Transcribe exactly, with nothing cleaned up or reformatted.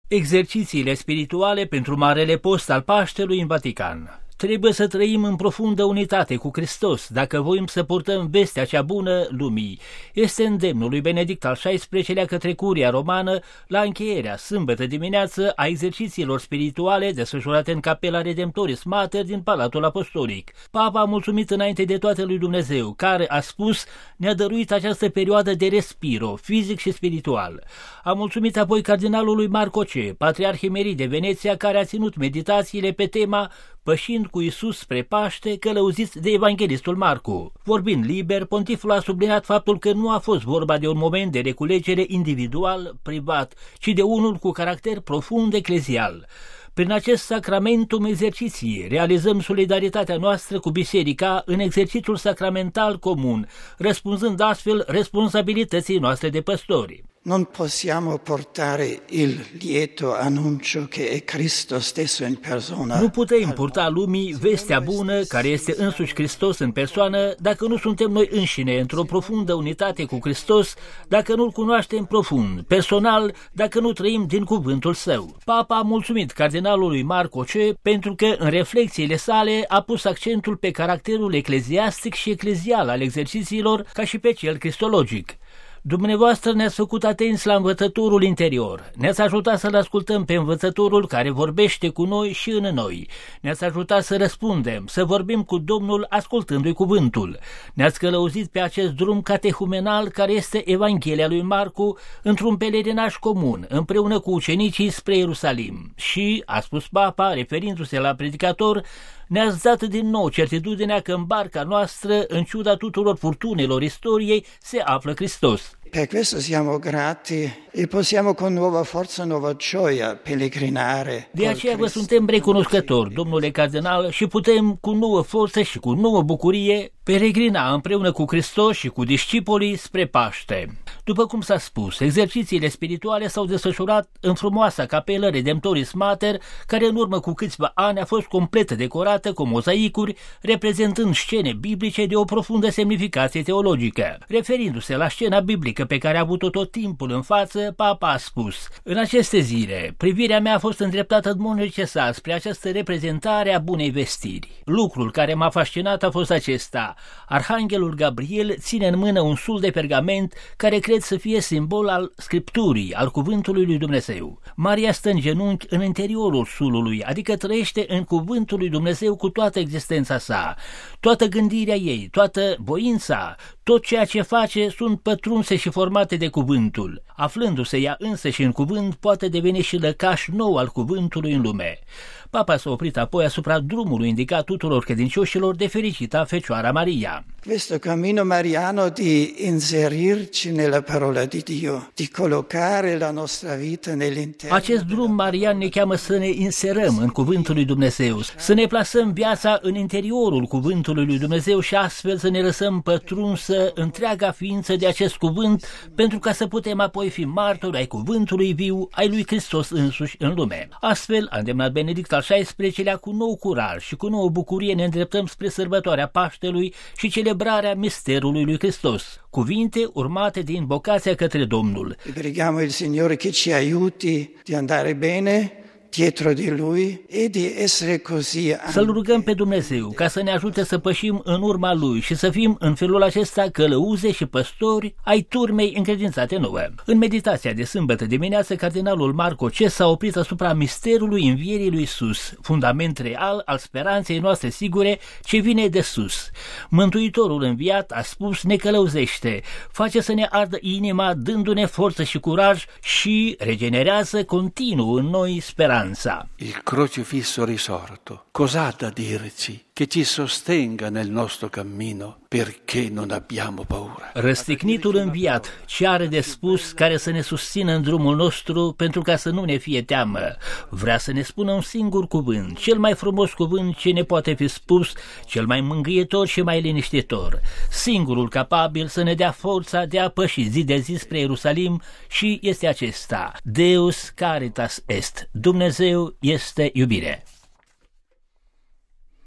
Exercițiile spirituale pentru Marele Post al Paștelui în Vatican. Trebuie să trăim în profundă unitate cu Hristos, dacă voim să purtăm vestea cea bună lumii. Este îndemnul lui Benedict al șaisprezecelea către Curia Romană la încheierea, sâmbătă dimineață, a exercițiilor spirituale desfășurate în Capela Redemptoris Mater din Palatul Apostolic. Papa a mulțumit înainte de toate lui Dumnezeu, care, a spus, ne-a dăruit această perioadă de respiro, fizic și spiritual. A mulțumit apoi cardinalului Marco C., patriarh emerit de Veneția, care a ținut meditațiile pe tema Pășind cu Iisus spre Paște, călăuziți de evanghelistul Marcu. Vorbind liber, pontiful a subliniat faptul că nu a fost vorba de un moment de reculegere individual, privat, ci de unul cu caracter profund eclezial. Prin acest sacramentum exerciții realizăm solidaritatea noastră cu Biserica în exercițiul sacramental comun, răspunzând astfel responsabilității noastre de păstori. Non possiamo portare il lieto annuncio che è Cristo stesso in persona. Nu putem purta lumii vestea bună, care este însuși Hristos în persoană, dacă nu suntem noi înșine într-o profundă unitate cu Hristos, dacă nu-L cunoaștem profund, personal, dacă nu trăim din cuvântul Său. Papa a mulțumit cardinalului Marco C. pentru că în reflexiile sale a pus accentul pe caracterul ecleziastic și eclezial al exercițiilor, ca și pe cel cristologic. Dumneavoastră ne-ați făcut atenți la învățătorul interior, ne-ați ajutat să-L ascultăm pe învățătorul care vorbește cu noi și în noi, ne-ați ajutat să răspundem, să vorbim cu Domnul ascultându-i cuvântul, ne-ați călăuzit pe acest drum catehumenal care este Evanghelia lui Marcu într-un pelerinaj comun, împreună cu ucenicii spre Ierusalim și, a spus Papa, referindu-se la predicator, ne-ați dat din nou certitudinea că în barca noastră, în ciuda tuturor furtunelor istoriei, se află Hristos. Per questo siamo grati e possiamo con nuova forza, nuova gioia pellegrinare. De aceea vă suntem recunoscători, domnule cardinal, și putem cu nouă forță și cu nouă bucurie peregrina împreună cu Hristos și cu discipolii spre Paște. După cum s-a spus, exercițiile spirituale s-au desfășurat în frumoasa capelă Redemptoris Mater, care în urmă cu câțiva ani a fost complet decorată cu mozaicuri, reprezentând scene biblice de o profundă semnificație teologică. Referindu-se la scena biblică pe care a avut-o tot timpul în față, Papa a spus: în aceste zile, privirea mea a fost îndreptată în mod necesar spre această reprezentare a bunei vestiri. Lucrul care m-a fascinat a fost acesta: Arhanghelul Gabriel ține în mână un sul de pergament care cred să fie simbol al Scripturii, al cuvântului lui Dumnezeu. Maria stă în genunchi în interiorul sulului, adică trăiește în cuvântul lui Dumnezeu cu toată existența sa. Toată gândirea ei, toată voința, tot ceea ce face sunt pătrunse și formate de cuvântul. Aflându-se ea însă și în cuvânt, poate deveni și lăcaș nou al cuvântului în lume. Papa s-a oprit apoi asupra drumului indicat tuturor credincioșilor de fericita Fecioara Maria. Questo cammino mariano di inserirci nella parola di Dio, di collocare la nostra vita nell'interno. Acest drum marian ne cheamă să ne inserăm în cuvântul lui Dumnezeu, să ne plasăm viața în interiorul cuvântului lui Dumnezeu și astfel să ne lăsăm pătrunsă întreaga ființă de acest cuvânt, pentru ca să putem apoi fi martori ai cuvântului viu, ai lui Hristos însuși în lume. Astfel, a îndemnat Benedict al șaisprezecelea, cu nou curaj și cu nouă bucurie ne îndreptăm spre sărbătoarea Paștelui și celebrarea misterului lui Hristos. Cuvinte urmate de invocația către Domnul. Preghiamo il Signore che ci aiuti di andare bene dietro di lui e di essere così. Să-L rugăm pe Dumnezeu ca să ne ajute să pășim în urma Lui și să fim în felul acesta călăuze și păstori ai turmei încredințate nouă. În meditația de sâmbătă dimineață, cardinalul Marco C. s-a oprit asupra misterului învierii lui Iisus, fundament real al speranței noastre sigure ce vine de sus. Mântuitorul înviat, a spus, ne călăuzește, face să ne ardă inima, dându-ne forță și curaj și regenerează continuu în noi speranța. Il crocifisso risorto, cos'ha da dirci che ci sostenga nel nostro cammino perché non abbiamo paura? Răstignitul înviat, ce are de spus care să ne susțină în drumul nostru pentru ca să nu ne fie teamă? Vrea să ne spună un singur cuvânt, cel mai frumos cuvânt ce ne poate fi spus, cel mai mângâietor și mai liniștitor, singurul capabil să ne dea forța de a păși zi de zi spre Ierusalim și este acesta: Deus caritas est, Dumnezeu este iubire.